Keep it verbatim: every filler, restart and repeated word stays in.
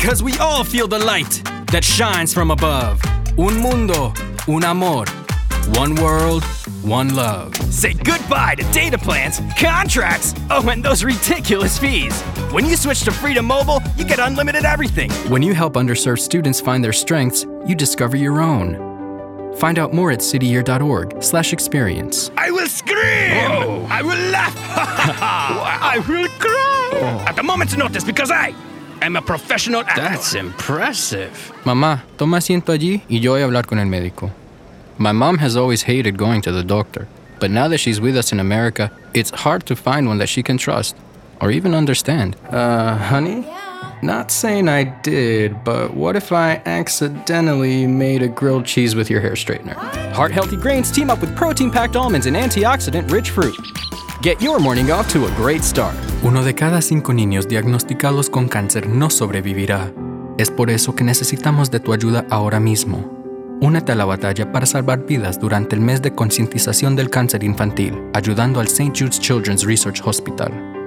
Because we all feel the light that shines from above. Un mundo, un amor. One world, one love. Say goodbye to data plans, contracts, oh, and those ridiculous fees. When you switch to Freedom Mobile, you get unlimited everything. When you help underserved students find their strengths, you discover your own. Find out more at cityyear.org slash experience. I will scream! Oh. I will laugh! I will cry! Oh. At the moment's notice, because I am a professional actor. That's impressive. Mamá, toma asiento allí y yo voy a hablar con el médico. My mom has always hated going to the doctor, but now that she's with us in America, it's hard to find one that she can trust or even understand. Uh, honey? Yeah? Not saying I did, but what if I accidentally made a grilled cheese with your hair straightener? Heart-healthy grains team up with protein-packed almonds and antioxidant-rich fruit. Get your morning off to a great start. Uno de cada cinco niños diagnosticados con cáncer no sobrevivirá. Es por eso que necesitamos de tu ayuda ahora mismo. Únete a la batalla para salvar vidas durante el mes de concientización del cáncer infantil, ayudando al Saint Jude's Children's Research Hospital.